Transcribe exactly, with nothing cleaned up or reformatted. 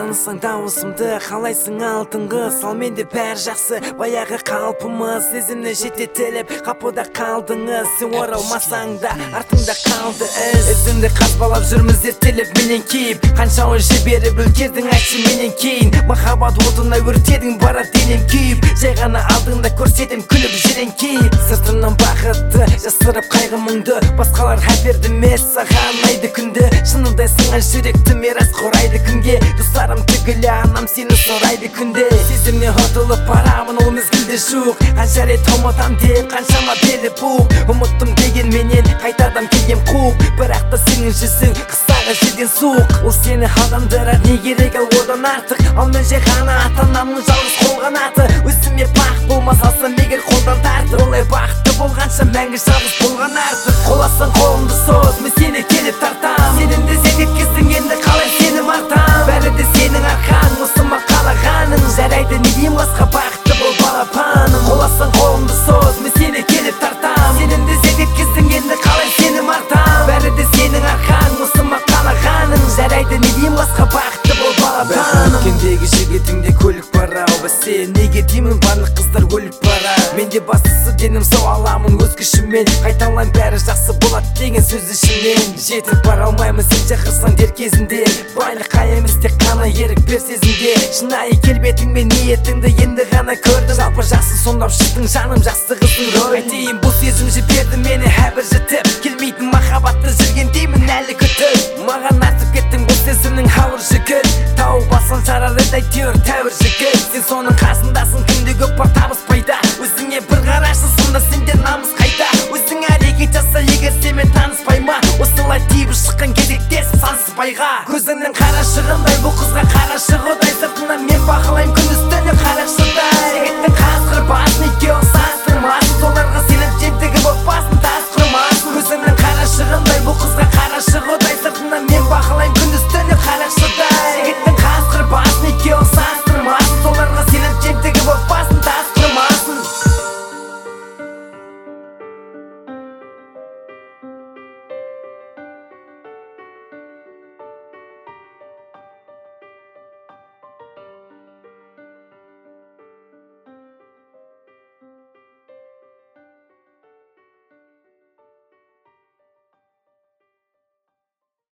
танысаң дауысымды, қалайсың алтын қыз, ал менде бәрі жақсы, баяғы қалпымыз. Сезімнен шеттетіліп қапыда қалдыңыз, сен оралмасаң да артыңда қалды із. Ізіңді қазбалап жүрміз зерттеліп менен кейіп, қаншауын жіберіп үлгердің айтшы менен кейін. Махаббат отына өртедің бара денем күйіп, жай ғана алдыңда көрсетем күліп жирен кейіп. Сыртымнан бақытты жасырып қайғымыңды, басқалар хәперді емес саған айды күнді. Шынындай сыңған жүректі мерас қорайды күнге, достарым түгілі анам сені сұрайды күнде. Сезімнен ұтылып барамын ол мезгілде жуық, қанша рет ұмытам деп қаншама белі буық. Ұмыттым деген менен қайтадан келем қуып, бірақ та сенің жүзің қыстағы жерден суық. Ол сені адамдырақ не керек ал одан артық, ал мен жай ғана ата-анамның жалғыз қолғанаты. Өзіме бақ болмас алсам егер қолдан тартып, олай бақытты болғанша мәңгі жалғыз болған артық. Қоласаң қолымды соз, мен сені келіп тартам, сенің де зерттеткіздің енді қалай сенім артам. Бәрі де сенің арқан, осыма қалағаның, жарайды не деймін басқа бақытты бол балапаным. Қоласаң қолымды соз, мен сені келіп тартам, сенің де зерттеткіздің енді қалай сенім артам. Бәрі де сенің арқан, осыма қалағаның, жарайды не деймін басқа бақытты бол балапаным. Өткендегі жігітіңде көлік бара, бәсе неге деймін барлық қыздар өліп бара. Менде бастысы денім сау аламын өз күшіммен, қайталайын бәрі жақсы болады деген сөз ішімнен. Жетіп бара алмаймын сен шақырсаң дер кезінде, байлыққа емес тек қана ерік бер сезімге. Шынайы келбетің мен ниетіңді енді ғана көрдім, жалпы жақсы сомдап шықтың жаным жақсы қыздың рөлін. Айтейін бұл сезім жіберді мені әбір жітіп, келмейтін махаббатты жүрген деймін әлі күтіп. Маған артып кеттің бұл сезімнің ауыр жігіт, тауып алсаң жарар еді әйтеуір тәуір жігіт. Сен соның қасында